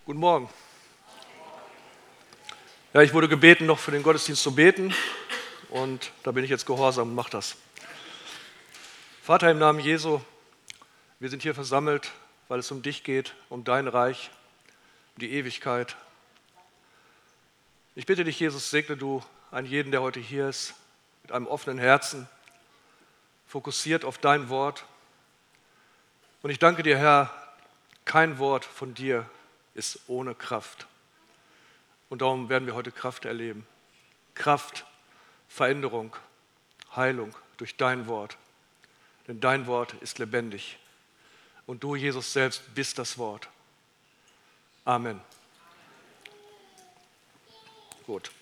Guten Morgen. Ja, ich wurde gebeten, noch für den Gottesdienst zu beten und da bin ich jetzt gehorsam und mache das. Vater, im Namen Jesu, wir sind hier versammelt, weil es um dich geht, um dein Reich, um die Ewigkeit. Ich bitte dich, Jesus, segne du einen jeden, der heute hier ist, mit einem offenen Herzen, fokussiert auf dein Wort. Und ich danke dir, Herr, kein Wort von dir ist ohne Kraft. Und darum werden wir heute Kraft erleben. Kraft, Veränderung, Heilung durch dein Wort. Denn dein Wort ist lebendig. Und du, Jesus selbst, bist das Wort. Amen. Gut.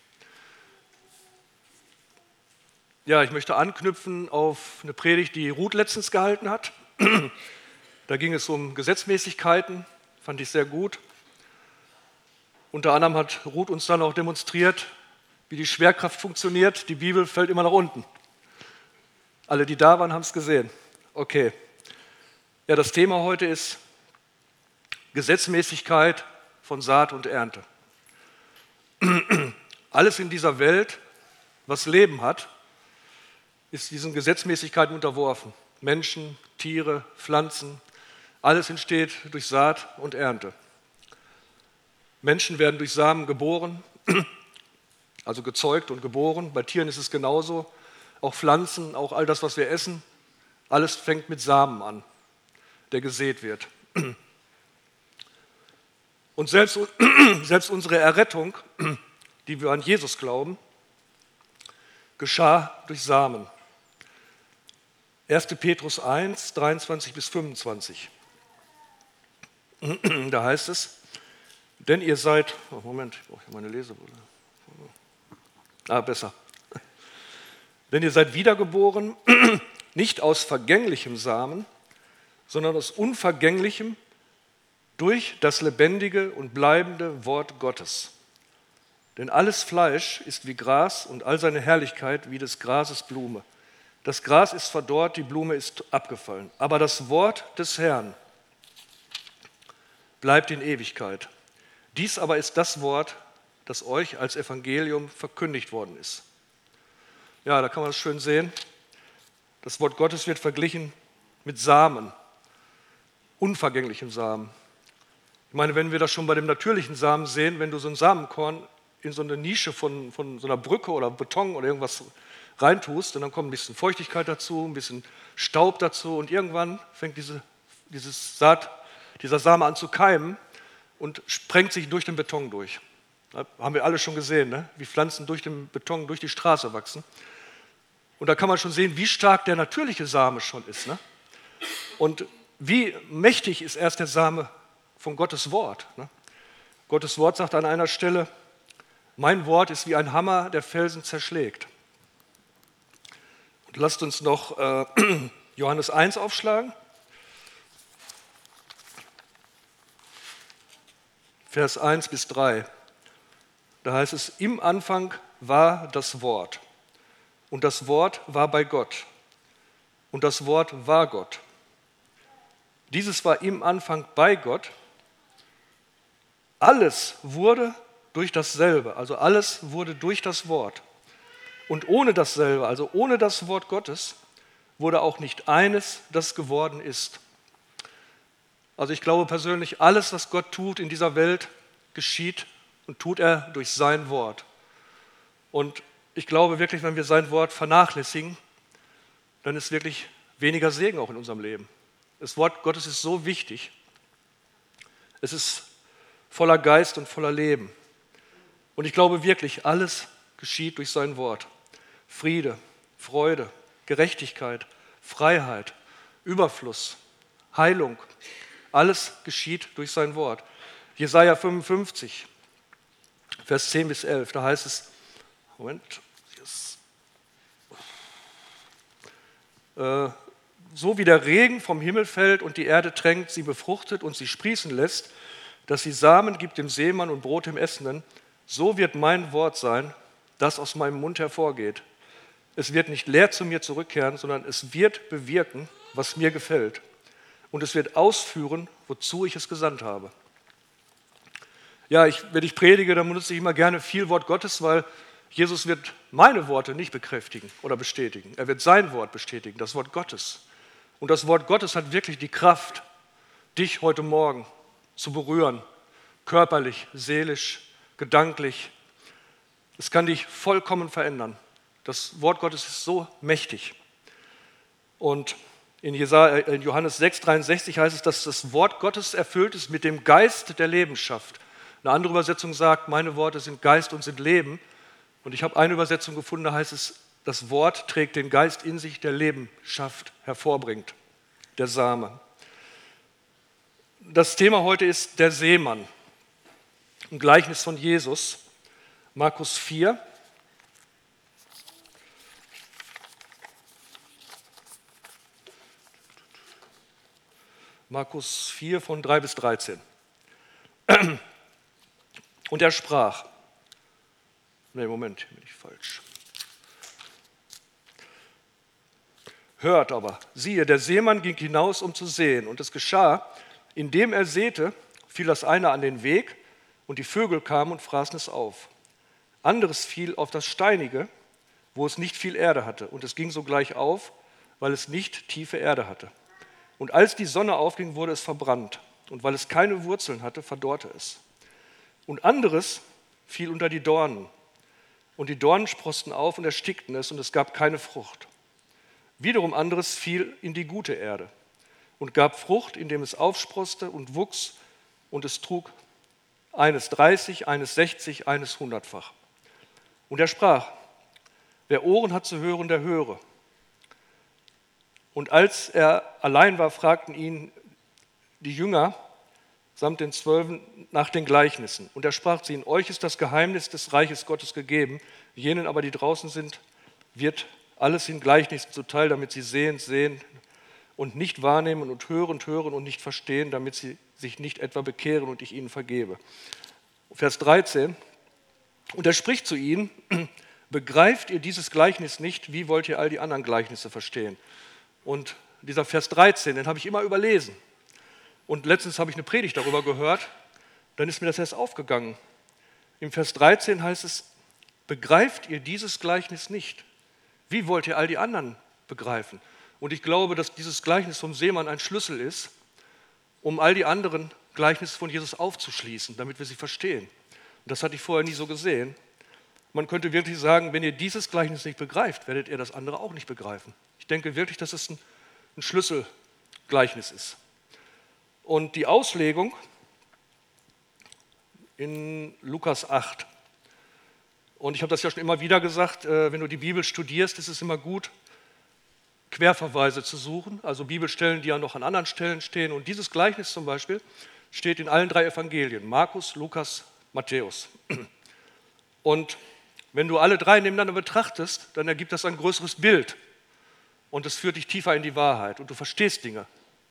Ja, ich möchte anknüpfen auf eine Predigt, die Ruth letztens gehalten hat. Da ging es um Gesetzmäßigkeiten, fand ich sehr gut. Unter anderem hat Ruth uns dann auch demonstriert, wie die Schwerkraft funktioniert. Die Bibel fällt immer nach unten. Alle, die da waren, haben es gesehen. Okay. Ja, das Thema heute ist Gesetzmäßigkeit von Saat und Ernte. Alles in dieser Welt, was Leben hat, ist diesen Gesetzmäßigkeiten unterworfen. Menschen, Tiere, Pflanzen, alles entsteht durch Saat und Ernte. Menschen werden durch Samen geboren, also gezeugt und geboren. Bei Tieren ist es genauso. Auch Pflanzen, auch all das, was wir essen, alles fängt mit Samen an, der gesät wird. Und selbst unsere Errettung, die wir an Jesus glauben, geschah durch Samen. 1. Petrus 1, 23 bis 25. Da heißt es, denn ihr seid, Moment, ich brauche hier meine Lesebrille. Besser. Denn ihr seid wiedergeboren, nicht aus vergänglichem Samen, sondern aus unvergänglichem, durch das lebendige und bleibende Wort Gottes. Denn alles Fleisch ist wie Gras und all seine Herrlichkeit wie des Grases Blume. Das Gras ist verdorrt, die Blume ist abgefallen. Aber das Wort des Herrn bleibt in Ewigkeit. Dies aber ist das Wort, das euch als Evangelium verkündigt worden ist. Ja, da kann man das schön sehen. Das Wort Gottes wird verglichen mit Samen, unvergänglichem Samen. Ich meine, wenn wir das schon bei dem natürlichen Samen sehen, wenn du so ein Samenkorn in so eine Nische von so einer Brücke oder Beton oder irgendwas reintust, und dann kommt ein bisschen Feuchtigkeit dazu, ein bisschen Staub dazu und irgendwann fängt dieser Same an zu keimen und sprengt sich durch den Beton durch. Das haben wir alle schon gesehen, ne? Wie Pflanzen durch den Beton, durch die Straße wachsen. Und da kann man schon sehen, wie stark der natürliche Same schon ist. Ne? Und wie mächtig ist erst der Same von Gottes Wort. Ne? Gottes Wort sagt an einer Stelle, mein Wort ist wie ein Hammer, der Felsen zerschlägt. Und lasst uns noch Johannes 1 aufschlagen. Vers 1 bis 3. Da heißt es, im Anfang war das Wort und das Wort war bei Gott und das Wort war Gott. Dieses war im Anfang bei Gott. Alles wurde durch dasselbe, also alles wurde durch das Wort. Und ohne dasselbe, also ohne das Wort Gottes, wurde auch nicht eines, das geworden ist. Also ich glaube persönlich, alles, was Gott tut in dieser Welt, geschieht und tut er durch sein Wort. Und ich glaube wirklich, wenn wir sein Wort vernachlässigen, dann ist wirklich weniger Segen auch in unserem Leben. Das Wort Gottes ist so wichtig. Es ist voller Geist und voller Leben. Und ich glaube wirklich, alles geschieht durch sein Wort. Friede, Freude, Gerechtigkeit, Freiheit, Überfluss, Heilung. Alles geschieht durch sein Wort. Jesaja 55, Vers 10 bis 11, da heißt es, so wie der Regen vom Himmel fällt und die Erde tränkt, sie befruchtet und sie sprießen lässt, dass sie Samen gibt dem Seemann und Brot dem Essenden, so wird mein Wort sein, das aus meinem Mund hervorgeht. Es wird nicht leer zu mir zurückkehren, sondern es wird bewirken, was mir gefällt. Und es wird ausführen, wozu ich es gesandt habe. Ja, wenn ich predige, dann benutze ich immer gerne viel Wort Gottes, weil Jesus wird meine Worte nicht bekräftigen oder bestätigen. Er wird sein Wort bestätigen, das Wort Gottes. Und das Wort Gottes hat wirklich die Kraft, dich heute Morgen zu berühren, körperlich, seelisch, gedanklich. Es kann dich vollkommen verändern. Das Wort Gottes ist so mächtig. Und in Johannes 6,63 heißt es, dass das Wort Gottes erfüllt ist mit dem Geist der Lebensschaft. Eine andere Übersetzung sagt, meine Worte sind Geist und sind Leben. Und ich habe eine Übersetzung gefunden, da heißt es, das Wort trägt den Geist in sich, der Leben schafft, hervorbringt, der Same. Das Thema heute ist der Seemann, ein Gleichnis von Jesus, Markus 4. Markus 4 von 3 bis 13. Und er sprach, Moment, hier bin ich falsch. Hört aber, siehe, der Seemann ging hinaus, um zu säen. Und es geschah, indem er säte, fiel das eine an den Weg, und die Vögel kamen und fraßen es auf. Anderes fiel auf das Steinige, wo es nicht viel Erde hatte. Und es ging sogleich auf, weil es nicht tiefe Erde hatte. Und als die Sonne aufging, wurde es verbrannt. Und weil es keine Wurzeln hatte, verdorrte es. Und anderes fiel unter die Dornen. Und die Dornen sproßten auf und erstickten es, und es gab keine Frucht. Wiederum anderes fiel in die gute Erde und gab Frucht, indem es aufsproßte und wuchs, und es trug eines 30, eines 60, eines 100-fach. Und er sprach, wer Ohren hat zu hören, der höre. Und als er allein war, fragten ihn die Jünger samt den 12 nach den Gleichnissen. Und er sprach zu ihnen, euch ist das Geheimnis des Reiches Gottes gegeben, jenen aber, die draußen sind, wird alles in Gleichnissen zuteil, damit sie sehen und nicht wahrnehmen und hören und nicht verstehen, damit sie sich nicht etwa bekehren und ich ihnen vergebe. Vers 13, und er spricht zu ihnen, begreift ihr dieses Gleichnis nicht, wie wollt ihr all die anderen Gleichnisse verstehen? Und dieser Vers 13, den habe ich immer überlesen. Und letztens habe ich eine Predigt darüber gehört, dann ist mir das erst aufgegangen. Im Vers 13 heißt es, begreift ihr dieses Gleichnis nicht? Wie wollt ihr all die anderen begreifen? Und ich glaube, dass dieses Gleichnis vom Seemann ein Schlüssel ist, um all die anderen Gleichnisse von Jesus aufzuschließen, damit wir sie verstehen. Und das hatte ich vorher nie so gesehen. Man könnte wirklich sagen, wenn ihr dieses Gleichnis nicht begreift, werdet ihr das andere auch nicht begreifen. Ich denke wirklich, dass es ein Schlüsselgleichnis ist. Und die Auslegung in Lukas 8. Und ich habe das ja schon immer wieder gesagt, wenn du die Bibel studierst, ist es immer gut, Querverweise zu suchen, also Bibelstellen, die ja noch an anderen Stellen stehen. Und dieses Gleichnis zum Beispiel steht in allen 3 Evangelien, Markus, Lukas, Matthäus. Und wenn du alle 3 nebeneinander betrachtest, dann ergibt das ein größeres Bild. Und es führt dich tiefer in die Wahrheit und du verstehst Dinge.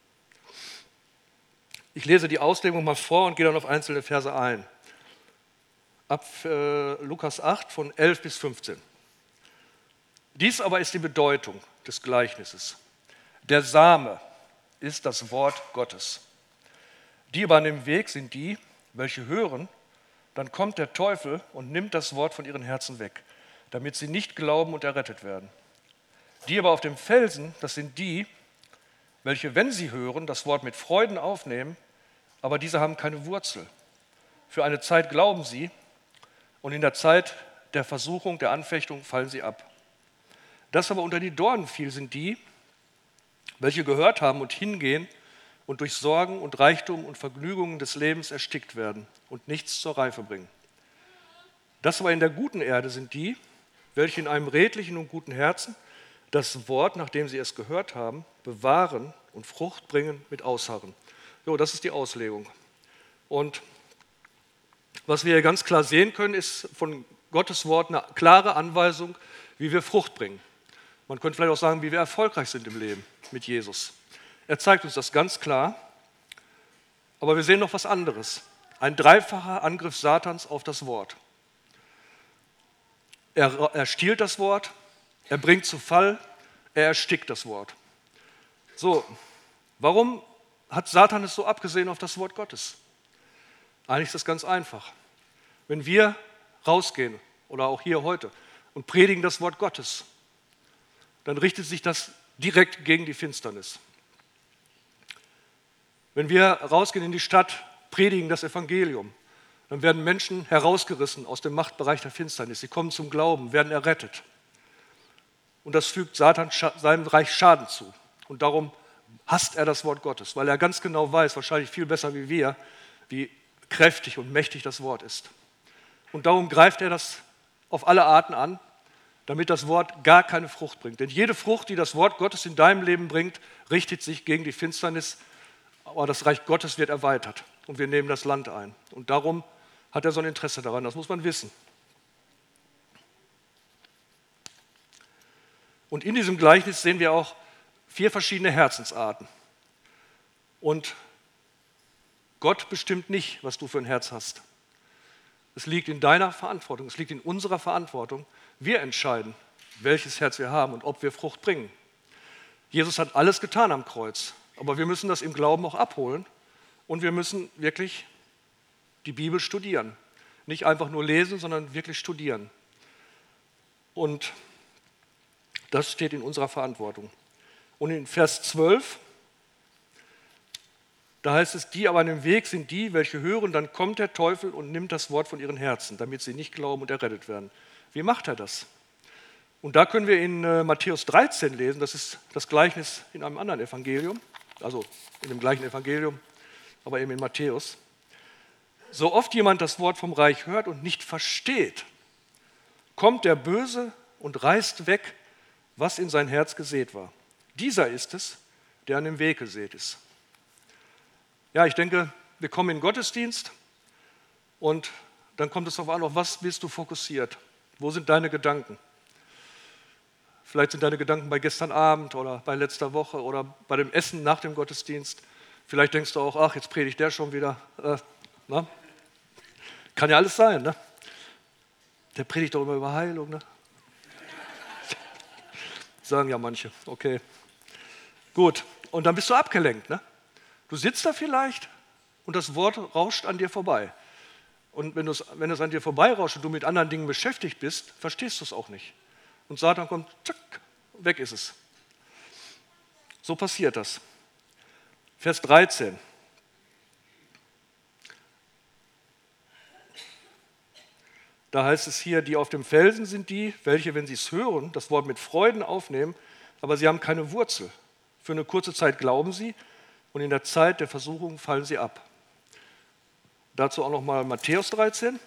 Ich lese die Auslegung mal vor und gehe dann auf einzelne Verse ein. Ab Lukas 8 von 11 bis 15. Dies aber ist die Bedeutung des Gleichnisses. Der Same ist das Wort Gottes. Die aber an dem Weg sind die, welche hören, dann kommt der Teufel und nimmt das Wort von ihren Herzen weg, damit sie nicht glauben und errettet werden. Die aber auf dem Felsen, das sind die, welche, wenn sie hören, das Wort mit Freuden aufnehmen, aber diese haben keine Wurzel. Für eine Zeit glauben sie und in der Zeit der Versuchung, der Anfechtung fallen sie ab. Das aber unter die Dornen fiel, sind die, welche gehört haben und hingehen und durch Sorgen und Reichtum und Vergnügungen des Lebens erstickt werden und nichts zur Reife bringen. Das aber in der guten Erde sind die, welche in einem redlichen und guten Herzen das Wort, nachdem sie es gehört haben, bewahren und Frucht bringen mit Ausharren. So, das ist die Auslegung. Und was wir hier ganz klar sehen können, ist von Gottes Wort eine klare Anweisung, wie wir Frucht bringen. Man könnte vielleicht auch sagen, wie wir erfolgreich sind im Leben mit Jesus. Er zeigt uns das ganz klar, aber wir sehen noch was anderes. Ein dreifacher Angriff Satans auf das Wort. Er stiehlt das Wort, er bringt zu Fall, er erstickt das Wort. So, warum hat Satan es so abgesehen auf das Wort Gottes? Eigentlich ist das ganz einfach. Wenn wir rausgehen oder auch hier heute und predigen das Wort Gottes, dann richtet sich das direkt gegen die Finsternis. Wenn wir rausgehen in die Stadt, predigen das Evangelium, dann werden Menschen herausgerissen aus dem Machtbereich der Finsternis. Sie kommen zum Glauben, werden errettet. Und das fügt Satan seinem Reich Schaden zu. Und darum hasst er das Wort Gottes, weil er ganz genau weiß, wahrscheinlich viel besser wie wir, wie kräftig und mächtig das Wort ist. Und darum greift er das auf alle Arten an, damit das Wort gar keine Frucht bringt. Denn jede Frucht, die das Wort Gottes in deinem Leben bringt, richtet sich gegen die Finsternis, aber das Reich Gottes wird erweitert und wir nehmen das Land ein. Und darum hat er so ein Interesse daran, das muss man wissen. Und in diesem Gleichnis sehen wir auch 4 verschiedene Herzensarten. Und Gott bestimmt nicht, was du für ein Herz hast. Es liegt in deiner Verantwortung, es liegt in unserer Verantwortung. Wir entscheiden, welches Herz wir haben und ob wir Frucht bringen. Jesus hat alles getan am Kreuz, aber wir müssen das im Glauben auch abholen und wir müssen wirklich die Bibel studieren. Nicht einfach nur lesen, sondern wirklich studieren. Und das steht in unserer Verantwortung. Und in Vers 12, da heißt es, die aber an dem Weg sind die, welche hören, dann kommt der Teufel und nimmt das Wort von ihren Herzen, damit sie nicht glauben und errettet werden. Wie macht er das? Und da können wir in Matthäus 13 lesen, das ist das Gleichnis in einem anderen Evangelium, also in dem gleichen Evangelium, aber eben in Matthäus. So oft jemand das Wort vom Reich hört und nicht versteht, kommt der Böse und reißt weg, was in sein Herz gesät war. Dieser ist es, der an dem Weg gesät ist. Ja, ich denke, wir kommen in den Gottesdienst und dann kommt es darauf an, auf was bist du fokussiert? Wo sind deine Gedanken? Vielleicht sind deine Gedanken bei gestern Abend oder bei letzter Woche oder bei dem Essen nach dem Gottesdienst. Vielleicht denkst du auch, ach, jetzt predigt der schon wieder. Ne? Kann ja alles sein. Ne? Der predigt doch immer über Heilung. Ne? Sagen ja manche. Okay, gut. Und dann bist du abgelenkt. Ne? Du sitzt da vielleicht und das Wort rauscht an dir vorbei. Und wenn es an dir vorbeirauscht und du mit anderen Dingen beschäftigt bist, verstehst du es auch nicht. Und Satan kommt, zack, weg ist es. So passiert das. Vers 13. Da heißt es hier, die auf dem Felsen sind die, welche, wenn sie es hören, das Wort mit Freuden aufnehmen, aber sie haben keine Wurzel. Für eine kurze Zeit glauben sie und in der Zeit der Versuchung fallen sie ab. Dazu auch nochmal Matthäus 13.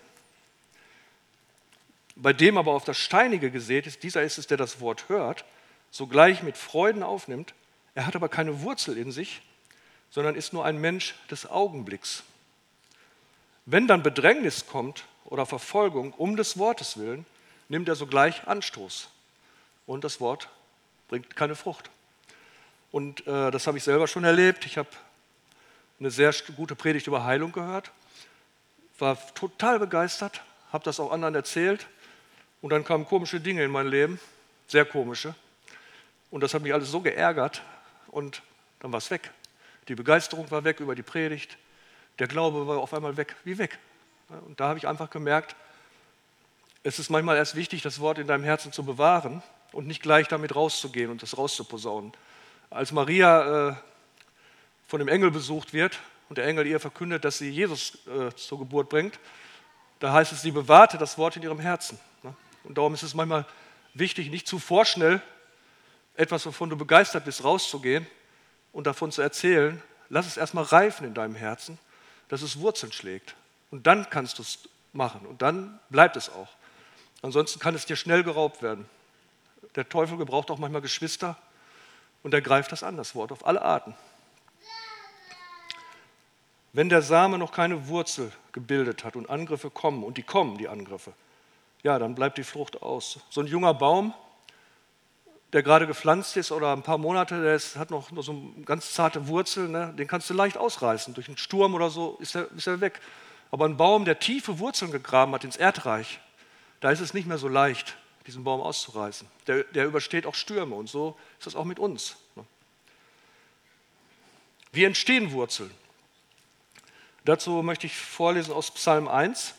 Bei dem aber auf das Steinige gesät ist, dieser ist es, der das Wort hört, sogleich mit Freuden aufnimmt. Er hat aber keine Wurzel in sich, sondern ist nur ein Mensch des Augenblicks. Wenn dann Bedrängnis kommt oder Verfolgung um des Wortes willen, nimmt er sogleich Anstoß. Und das Wort bringt keine Frucht. Und das habe ich selber schon erlebt. Ich habe eine sehr gute Predigt über Heilung gehört, war total begeistert, habe das auch anderen erzählt. Und dann kamen komische Dinge in mein Leben, sehr komische. Und das hat mich alles so geärgert und dann war es weg. Die Begeisterung war weg über die Predigt, der Glaube war auf einmal weg, wie weg. Und da habe ich einfach gemerkt, es ist manchmal erst wichtig, das Wort in deinem Herzen zu bewahren und nicht gleich damit rauszugehen und das rauszuposaunen. Als Maria von dem Engel besucht wird und der Engel ihr verkündet, dass sie Jesus zur Geburt bringt, da heißt es, sie bewahrte das Wort in ihrem Herzen. Und darum ist es manchmal wichtig, nicht zu vorschnell etwas, wovon du begeistert bist, rauszugehen und davon zu erzählen. Lass es erstmal reifen in deinem Herzen, dass es Wurzeln schlägt. Und dann kannst du es machen und dann bleibt es auch. Ansonsten kann es dir schnell geraubt werden. Der Teufel gebraucht auch manchmal Geschwister und er greift das an, das Wort, auf alle Arten. Wenn der Same noch keine Wurzel gebildet hat und Angriffe kommen, und die kommen, die Angriffe, ja, dann bleibt die Frucht aus. So ein junger Baum, der gerade gepflanzt ist oder ein paar Monate, hat noch so eine ganz zarte Wurzel, ne, den kannst du leicht ausreißen. Durch einen Sturm oder so ist er weg. Aber ein Baum, der tiefe Wurzeln gegraben hat ins Erdreich, da ist es nicht mehr so leicht, diesen Baum auszureißen. Der übersteht auch Stürme und so ist das auch mit uns. Wie entstehen Wurzeln? Dazu möchte ich vorlesen aus Psalm 1,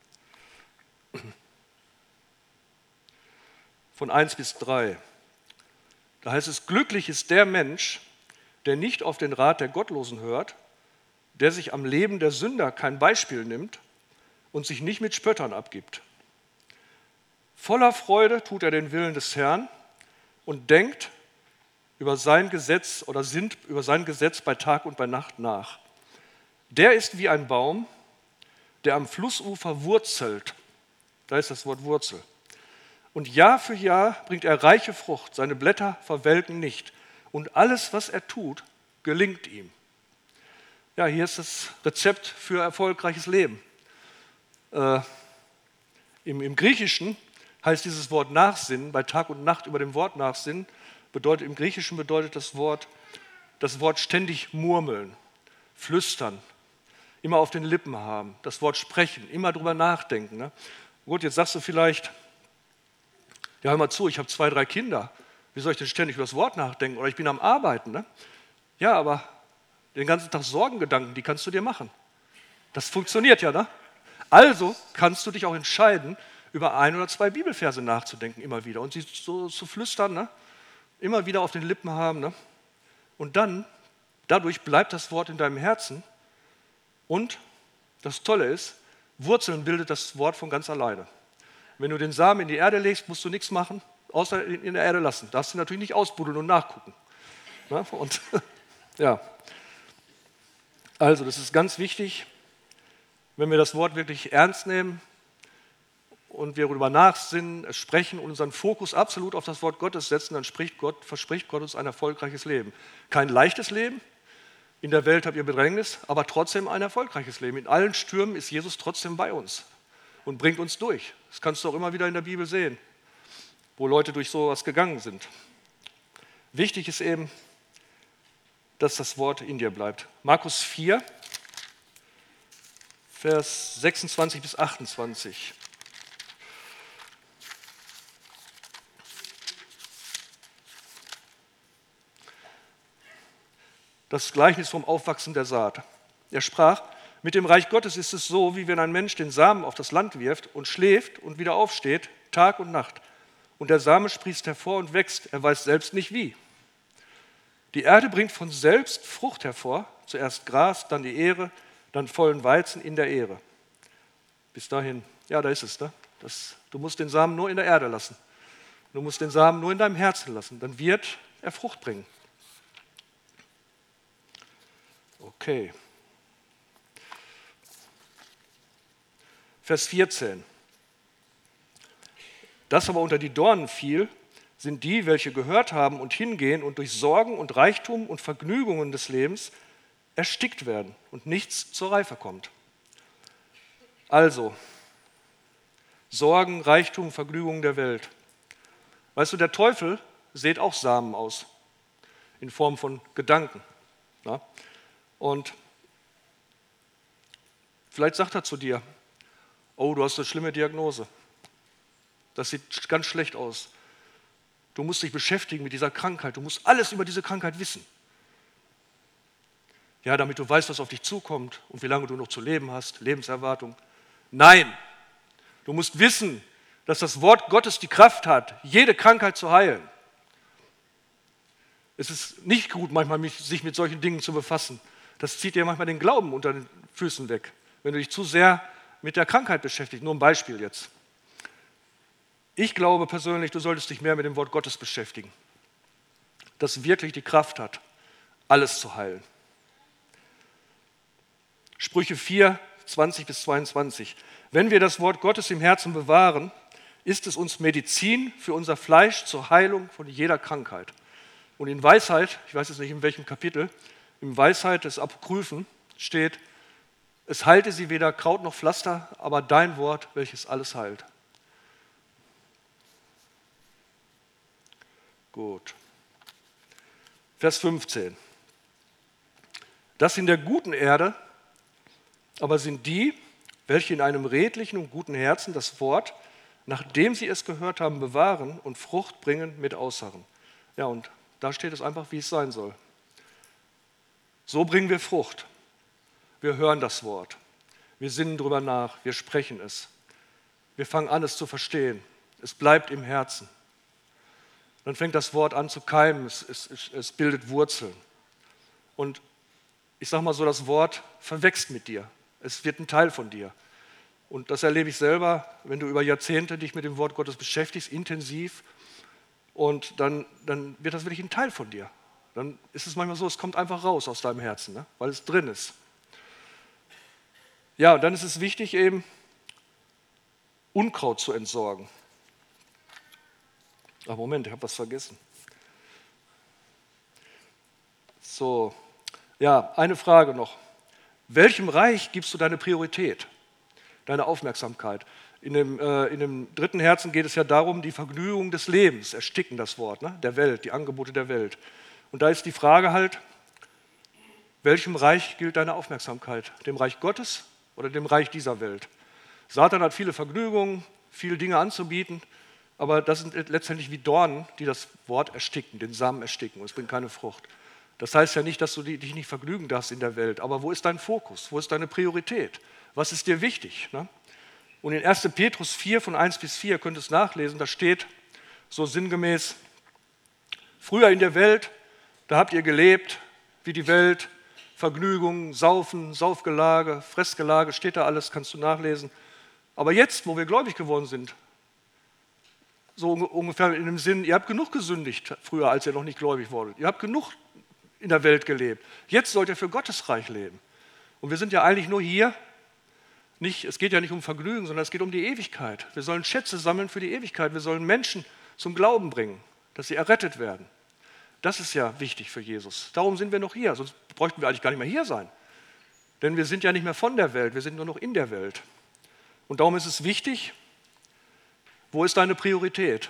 von 1 bis 3. Da heißt es, glücklich ist der Mensch, der nicht auf den Rat der Gottlosen hört, der sich am Leben der Sünder kein Beispiel nimmt und sich nicht mit Spöttern abgibt. Voller Freude tut er den Willen des Herrn und denkt über sein Gesetz oder sinnt über sein Gesetz bei Tag und bei Nacht nach. Der ist wie ein Baum, der am Flussufer wurzelt. Da ist das Wort Wurzel. Und Jahr für Jahr bringt er reiche Frucht, seine Blätter verwelken nicht. Und alles, was er tut, gelingt ihm. Ja, hier ist das Rezept für erfolgreiches Leben. Im Griechischen heißt dieses Wort Nachsinnen, bei Tag und Nacht über dem Wort Nachsinnen, im Griechischen bedeutet das Wort ständig murmeln, flüstern, immer auf den Lippen haben, das Wort sprechen, immer drüber nachdenken. Ne? Gut, jetzt sagst du vielleicht, ja, hör mal zu, ich habe 2, 3 Kinder. Wie soll ich denn ständig über das Wort nachdenken? Oder ich bin am Arbeiten. Ne? Ja, aber den ganzen Tag Sorgengedanken, die kannst du dir machen. Das funktioniert ja, ne? Also kannst du dich auch entscheiden, über 1 oder 2 Bibelverse nachzudenken immer wieder und sie so zu flüstern, ne? Immer wieder auf den Lippen haben. Ne? Und dann, dadurch bleibt das Wort in deinem Herzen und das Tolle ist, Wurzeln bildet das Wort von ganz alleine. Wenn du den Samen in die Erde legst, musst du nichts machen, außer in der Erde lassen. Darfst du natürlich nicht ausbuddeln und nachgucken. Ne? Und ja, also das ist ganz wichtig, wenn wir das Wort wirklich ernst nehmen und wir darüber nachsinnen, es sprechen und unseren Fokus absolut auf das Wort Gottes setzen, dann verspricht Gott uns ein erfolgreiches Leben. Kein leichtes Leben, in der Welt habt ihr Bedrängnis, aber trotzdem ein erfolgreiches Leben. In allen Stürmen ist Jesus trotzdem bei uns und bringt uns durch. Das kannst du auch immer wieder in der Bibel sehen, wo Leute durch sowas gegangen sind. Wichtig ist eben, dass das Wort in dir bleibt. Markus 4, Vers 26 bis 28. Das Gleichnis vom Aufwachsen der Saat. Er sprach, mit dem Reich Gottes ist es so, wie wenn ein Mensch den Samen auf das Land wirft und schläft und wieder aufsteht, Tag und Nacht. Und der Same sprießt hervor und wächst, er weiß selbst nicht wie. Die Erde bringt von selbst Frucht hervor, zuerst Gras, dann die Ähre, dann vollen Weizen in der Ähre. Bis dahin, ja, da ist es. Ne? Du musst den Samen nur in der Erde lassen. Du musst den Samen nur in deinem Herzen lassen, dann wird er Frucht bringen. Okay. Vers 14. Das aber unter die Dornen fiel, sind die, welche gehört haben und hingehen und durch Sorgen und Reichtum und Vergnügungen des Lebens erstickt werden und nichts zur Reife kommt. Also, Sorgen, Reichtum, Vergnügungen der Welt. Weißt du, der Teufel sät auch Samen aus, in Form von Gedanken. Na? Und vielleicht sagt er zu dir, oh, du hast eine schlimme Diagnose. Das sieht ganz schlecht aus. Du musst dich beschäftigen mit dieser Krankheit. Du musst alles über diese Krankheit wissen. Ja, damit du weißt, was auf dich zukommt und wie lange du noch zu leben hast, Lebenserwartung. Nein, du musst wissen, dass das Wort Gottes die Kraft hat, jede Krankheit zu heilen. Es ist nicht gut, manchmal sich mit solchen Dingen zu befassen. Das zieht dir manchmal den Glauben unter den Füßen weg, wenn du dich zu sehr mit der Krankheit beschäftigst. Nur ein Beispiel jetzt. Ich glaube persönlich, du solltest dich mehr mit dem Wort Gottes beschäftigen, das wirklich die Kraft hat, alles zu heilen. Sprüche 4, 20 bis 22. Wenn wir das Wort Gottes im Herzen bewahren, ist es uns Medizin für unser Fleisch zur Heilung von jeder Krankheit. Und in Weisheit, ich weiß jetzt nicht in welchem Kapitel, in Weisheit des Apokryphen steht, es heilte sie weder Kraut noch Pflaster, aber dein Wort, welches alles heilt. Gut. Vers 15. Das in der guten Erde aber sind die, welche in einem redlichen und guten Herzen das Wort, nachdem sie es gehört haben, bewahren und Frucht bringen mit Ausharren. Ja, und da steht es einfach, wie es sein soll. So bringen wir Frucht. wir hören das Wort, wir sinnen drüber nach, wir sprechen es, wir fangen an, es zu verstehen, es bleibt im Herzen. Dann fängt das Wort an zu keimen, es bildet Wurzeln. Und ich sage mal so, das Wort verwächst mit dir, es wird ein Teil von dir. Und das erlebe ich selber, wenn du über Jahrzehnte dich mit dem Wort Gottes beschäftigst, intensiv, und dann wird das wirklich ein Teil von dir. Dann ist es manchmal so, es kommt einfach raus aus deinem Herzen, ne? Weil es drin ist. Ja, und dann ist es wichtig, eben Unkraut zu entsorgen. Ach Moment, ich habe was vergessen. So, ja, eine Frage noch. Welchem Reich gibst du deine Priorität, deine Aufmerksamkeit? In dem dritten Herzen geht es ja darum, die Vergnügung des Lebens, ersticken das Wort, ne? Der Welt, die Angebote der Welt. Und da ist die Frage halt, welchem Reich gilt deine Aufmerksamkeit? Dem Reich Gottes oder dem Reich dieser Welt? Satan hat viele Vergnügungen, viele Dinge anzubieten, aber das sind letztendlich wie Dornen, die das Wort ersticken, den Samen ersticken, und es bringt keine Frucht. Das heißt ja nicht, dass du dich nicht vergnügen darfst in der Welt, aber wo ist dein Fokus? Wo ist deine Priorität? Was ist dir wichtig? Ne? Und in 1. Petrus 4, von 1 bis 4, könnt ihr es nachlesen, da steht so sinngemäß: Früher in der Welt, da habt ihr gelebt wie die Welt, Vergnügungen, Saufen, Saufgelage, Fressgelage, steht da alles, kannst du nachlesen. Aber jetzt, wo wir gläubig geworden sind, so ungefähr in dem Sinn, ihr habt genug gesündigt früher, als ihr noch nicht gläubig wurdet. Ihr habt genug in der Welt gelebt. Jetzt sollt ihr für Gottes Reich leben. Und wir sind ja eigentlich nur hier, es geht ja nicht um Vergnügen, sondern es geht um die Ewigkeit. Wir sollen Schätze sammeln für die Ewigkeit. Wir sollen Menschen zum Glauben bringen, dass sie errettet werden. Das ist ja wichtig für Jesus. Darum sind wir noch hier, sonst bräuchten wir eigentlich gar nicht mehr hier sein. Denn wir sind ja nicht mehr von der Welt, wir sind nur noch in der Welt. Und darum ist es wichtig, wo ist deine Priorität?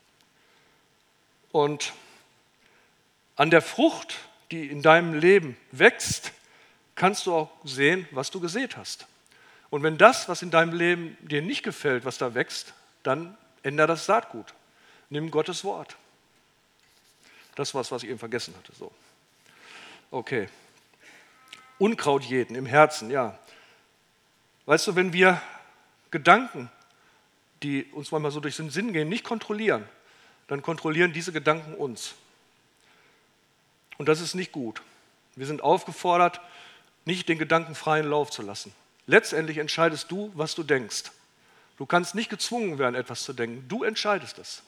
Und an der Frucht, die in deinem Leben wächst, kannst du auch sehen, was du gesät hast. Und wenn das, was in deinem Leben dir nicht gefällt, was da wächst, dann ändere das Saatgut. Nimm Gottes Wort. Das war's, was ich eben vergessen hatte. So. Okay. Unkraut jäten im Herzen, ja. Weißt du, wenn wir Gedanken, die uns manchmal so durch den Sinn gehen, nicht kontrollieren, dann kontrollieren diese Gedanken uns. Und das ist nicht gut. Wir sind aufgefordert, nicht den Gedanken freien Lauf zu lassen. Letztendlich entscheidest du, was du denkst. Du kannst nicht gezwungen werden, etwas zu denken. Du entscheidest es.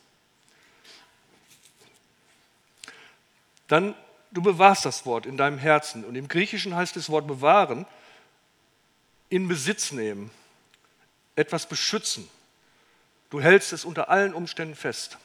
Dann, du bewahrst das Wort in deinem Herzen. Und im Griechischen heißt das Wort bewahren, in Besitz nehmen, etwas beschützen. Du hältst es unter allen Umständen fest.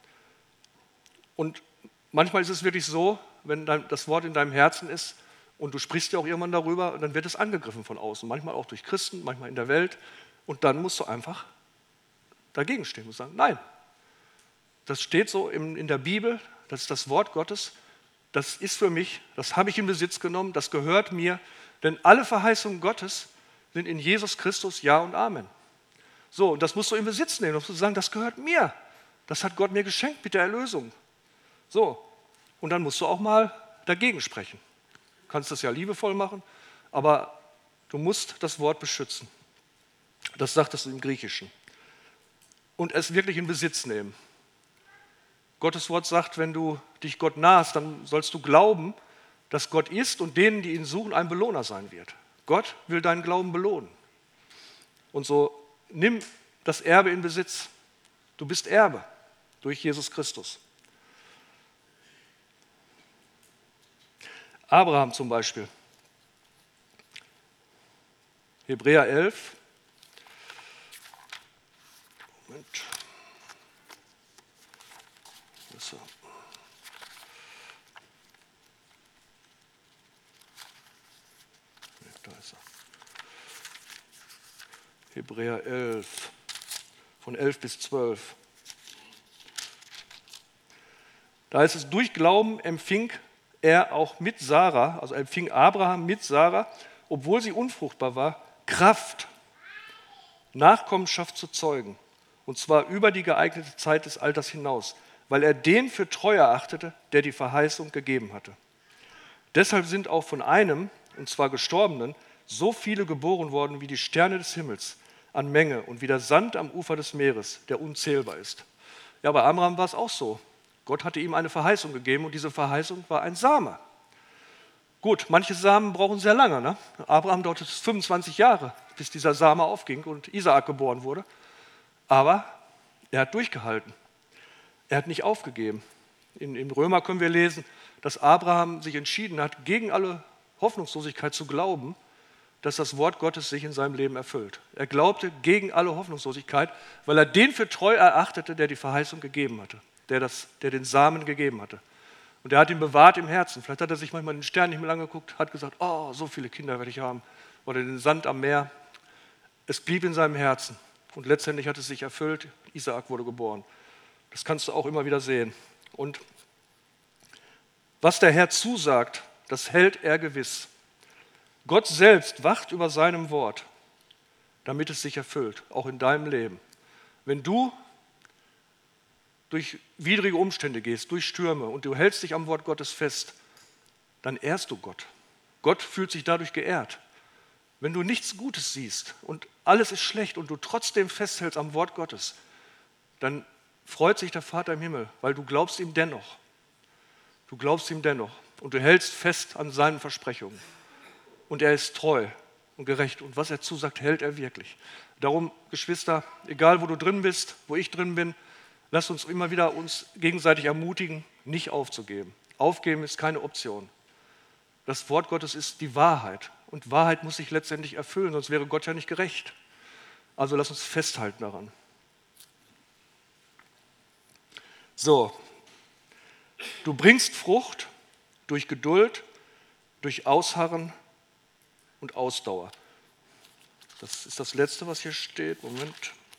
Und manchmal ist es wirklich so, wenn das Wort in deinem Herzen ist und du sprichst ja auch irgendwann darüber, dann wird es angegriffen von außen. Manchmal auch durch Christen, manchmal in der Welt. Und dann musst du einfach dagegen stehen und sagen, nein. Das steht so in der Bibel, das ist das Wort Gottes. Das ist für mich, das habe ich in Besitz genommen, das gehört mir. Denn alle Verheißungen Gottes sind in Jesus Christus Ja und Amen. So, und das musst du in Besitz nehmen. Du musst sagen, das gehört mir. Das hat Gott mir geschenkt mit der Erlösung. So, und dann musst du auch mal dagegen sprechen. Du kannst das ja liebevoll machen, aber du musst das Wort beschützen. Das sagt es im Griechischen. Und es wirklich in Besitz nehmen. Gottes Wort sagt, wenn du dich Gott nahst, dann sollst du glauben, dass Gott ist und denen, die ihn suchen, ein Belohner sein wird. Gott will deinen Glauben belohnen. Und so nimm das Erbe in Besitz. Du bist Erbe durch Jesus Christus. Abraham zum Beispiel. Hebräer 11. Moment. So. Da ist er. Hebräer 11, von 11 bis 12. Da heißt es, durch Glauben empfing er auch mit Sarah, also empfing Abraham mit Sarah, obwohl sie unfruchtbar war, Kraft, Nachkommenschaft zu zeugen. Und zwar über die geeignete Zeit des Alters hinaus, weil er den für treu erachtete, der die Verheißung gegeben hatte. Deshalb sind auch von einem, und zwar Gestorbenen, so viele geboren worden wie die Sterne des Himmels an Menge und wie der Sand am Ufer des Meeres, der unzählbar ist. Ja, bei Abraham war es auch so. Gott hatte ihm eine Verheißung gegeben und diese Verheißung war ein Same. Gut, manche Samen brauchen sehr lange. Ne? Abraham dauerte es 25 Jahre, bis dieser Same aufging und Isaak geboren wurde. Aber er hat durchgehalten. Er hat nicht aufgegeben. In Römer können wir lesen, dass Abraham sich entschieden hat, gegen alle Hoffnungslosigkeit zu glauben, dass das Wort Gottes sich in seinem Leben erfüllt. Er glaubte gegen alle Hoffnungslosigkeit, weil er den für treu erachtete, der die Verheißung gegeben hatte, der den Samen gegeben hatte. Und er hat ihn bewahrt im Herzen. Vielleicht hat er sich manchmal den Sternenhimmel angeguckt, hat gesagt, oh, so viele Kinder werde ich haben. Oder den Sand am Meer. Es blieb in seinem Herzen. Und letztendlich hat es sich erfüllt. Isaak wurde geboren. Das kannst du auch immer wieder sehen. Und was der Herr zusagt, das hält er gewiss. Gott selbst wacht über seinem Wort, damit es sich erfüllt, auch in deinem Leben. Wenn du durch widrige Umstände gehst, durch Stürme und du hältst dich am Wort Gottes fest, dann ehrst du Gott. Gott fühlt sich dadurch geehrt. Wenn du nichts Gutes siehst und alles ist schlecht und du trotzdem festhältst am Wort Gottes, dann freut sich der Vater im Himmel, weil du glaubst ihm dennoch. Du glaubst ihm dennoch und du hältst fest an seinen Versprechungen. Und er ist treu und gerecht und was er zusagt, hält er wirklich. Darum, Geschwister, egal wo du drin bist, wo ich drin bin, lasst uns immer wieder uns gegenseitig ermutigen, nicht aufzugeben. Aufgeben ist keine Option. Das Wort Gottes ist die Wahrheit und Wahrheit muss sich letztendlich erfüllen, sonst wäre Gott ja nicht gerecht. Also lass uns festhalten daran. So, du bringst Frucht durch Geduld, durch Ausharren und Ausdauer. Das ist das Letzte, was hier steht. Moment.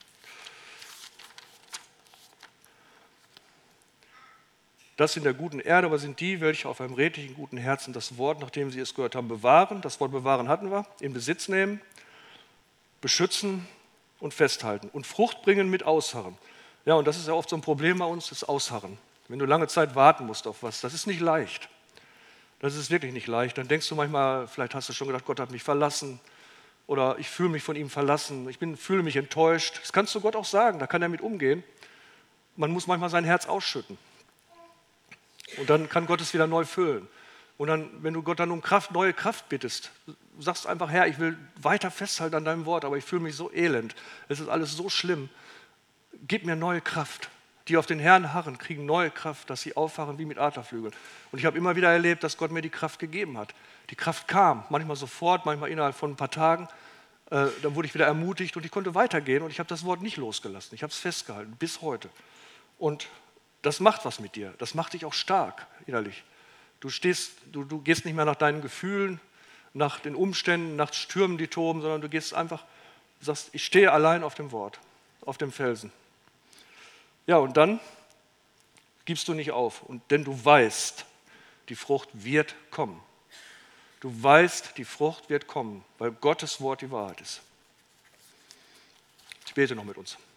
Das in der guten Erde aber sind die, welche auf einem redlichen, guten Herzen das Wort, nachdem sie es gehört haben, bewahren. Das Wort bewahren hatten wir. In Besitz nehmen, beschützen und festhalten. Und Frucht bringen mit Ausharren. Ja, und das ist ja oft so ein Problem bei uns, das Ausharren. Wenn du lange Zeit warten musst auf was, das ist nicht leicht. Das ist wirklich nicht leicht. Dann denkst du manchmal, vielleicht hast du schon gedacht, Gott hat mich verlassen oder ich fühle mich von ihm verlassen, fühle mich enttäuscht. Das kannst du Gott auch sagen, da kann er mit umgehen. Man muss manchmal sein Herz ausschütten. Und dann kann Gott es wieder neu füllen. Und dann, wenn du Gott dann um neue Kraft bittest, sagst einfach, Herr, ich will weiter festhalten an deinem Wort, aber ich fühle mich so elend, es ist alles so schlimm. Gib mir neue Kraft. Die auf den Herrn harren, kriegen neue Kraft, dass sie auffahren wie mit Adlerflügeln. Und ich habe immer wieder erlebt, dass Gott mir die Kraft gegeben hat. Die Kraft kam, manchmal sofort, manchmal innerhalb von ein paar Tagen. Dann wurde ich wieder ermutigt und ich konnte weitergehen und ich habe das Wort nicht losgelassen. Ich habe es festgehalten, bis heute. Und das macht was mit dir. Das macht dich auch stark innerlich. Du gehst nicht mehr nach deinen Gefühlen, nach den Umständen, nach Stürmen, die toben, sondern du gehst einfach, du sagst, ich stehe allein auf dem Wort, auf dem Felsen. Ja, und dann gibst du nicht auf, denn du weißt, die Frucht wird kommen. Du weißt, die Frucht wird kommen, weil Gottes Wort die Wahrheit ist. Ich bete noch mit uns.